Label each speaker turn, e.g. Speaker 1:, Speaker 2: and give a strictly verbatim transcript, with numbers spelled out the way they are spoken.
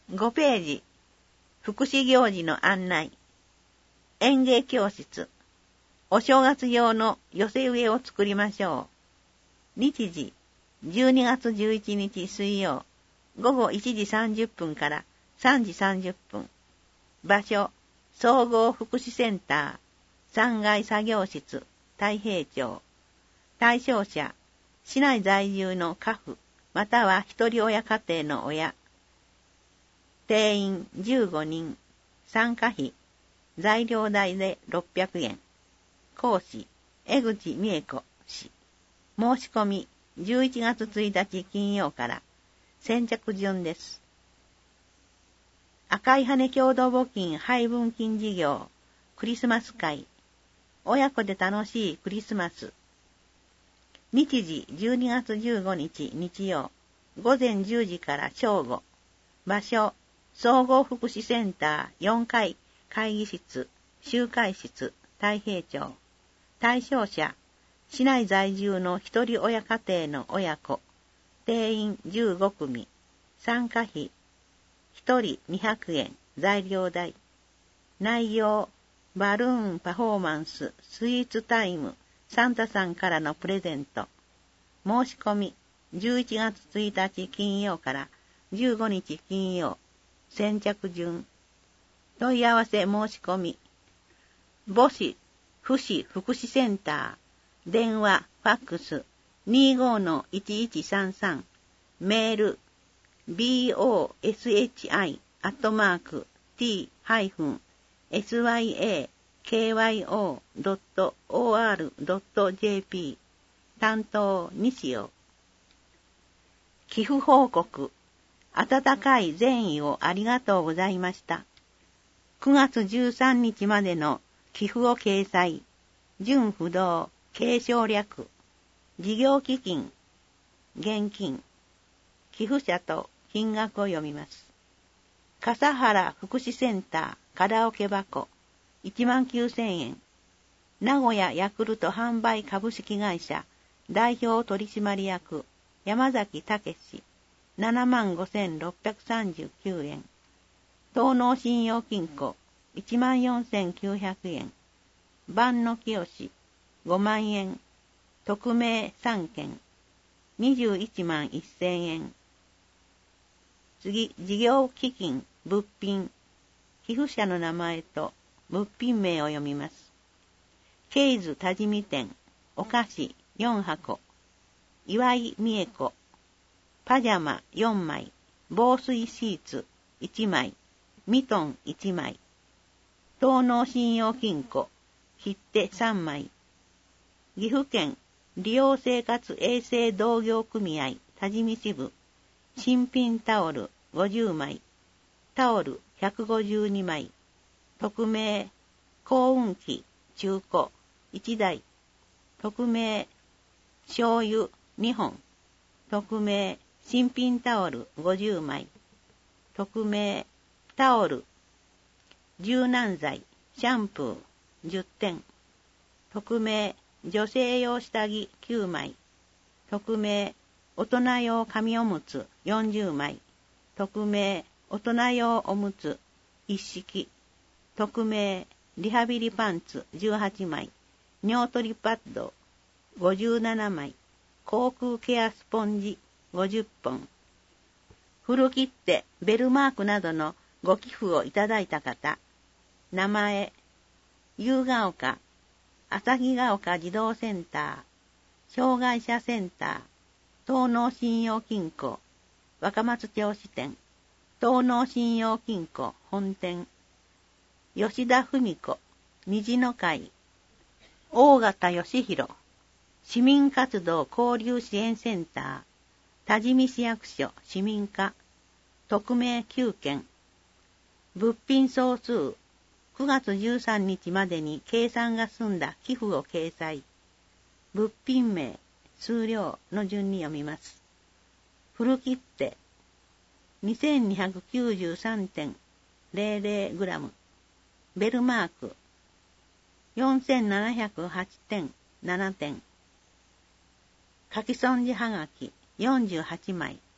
Speaker 1: ごページ、福祉行事の案内。園芸教室。お正月用の寄せ植えを作りましょう。日時、じゅうにがつじゅういちにち水曜、ごごいちじさんじゅっぷんからさんじさんじゅっぷん。場所、総合福祉センター、さんがい作業室、太平町。対象者、市内在住の家父、または一人親家庭の親。定員じゅうごにん。参加費、材料代でろっぴゃくえん。講師、江口美恵子氏。申し込み、じゅういちがつついたち金曜から。先着順です。赤い羽共同募金配分金事業、クリスマス会。親子で楽しいクリスマス。日時じゅうにがつじゅうごにち日曜、ごぜんじゅうじから正午。場所、総合福祉センターよんかい会議室、集会室、太平町。対象者、市内在住の一人親家庭の親子。定員じゅうごくみ。参加費、ひとりにひゃくえん、材料代。内容、バルーンパフォーマンス、スイーツタイム、サンタさんからのプレゼント。申し込み、じゅういちがつついたち金曜からじゅうごにち金曜。先着順。問い合わせ申し込み。母子、父子福祉センター。電話、ファックス、にじゅうごのいちいちさんさん。メール、ボシアットマーク、t ハイフン スヤクヨドットオーアールドットジェーピー。担当、西尾。寄付報告。温かい善意をありがとうございました。くがつじゅうさんにちまでの寄付を掲載。純不動、継承略。事業基金。現金。寄付者と金額を読みます。笠原福祉センターカラオケ箱いちまんきゅうせんえん。名古屋ヤクルト販売株式会社代表取締役山崎武史ななまんごせんろっぴゃくさんじゅうきゅうえん。東農信用金庫いちまんよんせんきゅうひゃくえん。万野清ごまんえん。匿名さんけんにじゅういちまんせんえん。次、事業基金、物品。寄付者の名前と物品名を読みます。ケイズ多治見店、お菓子よんはこ。岩井美恵子。パジャマよんまい。防水シーツいちまい。ミトンいちまい。東農信用金庫、切手さんまい。岐阜県利用生活衛生同業組合多治見支部。新品タオルごじゅうまい。タオルひゃくごじゅうにまい。匿名、幸運期中古いちだい。匿名、醤油にほん。匿名、新品タオルごじゅうまい。匿名、タオル、柔軟剤、シャンプーじゅってん。匿名、女性用下着きゅうまい。匿名、大人用紙おむつよんじゅうまい。匿名、大人用おむつ一式。匿名、リハビリパンツじゅうはちまい。尿取りパッドごじゅうななまい。口腔ケアスポンジごじゅっぽん。古切手、ベルマークなどのご寄付をいただいた方。名前、夕ヶ丘、旭ヶ丘児童センター、障害者センター、東農信用金庫、若松町支店、東農信用金庫本店、吉田文子、虹の会、大型義弘、市民活動交流支援センター、多治見市役所市民課、匿名きゅうけん、物品総数、くがつじゅうさんにちまでに計算が済んだ寄付を掲載。物品名、数量の順に読みます。古切手、にせんにひゃくきゅうじゅうさんてんゼロゼログラム。ベルマーク、よんせんななひゃくはちてんななてん。書き損じはがきよんじゅうはちまい。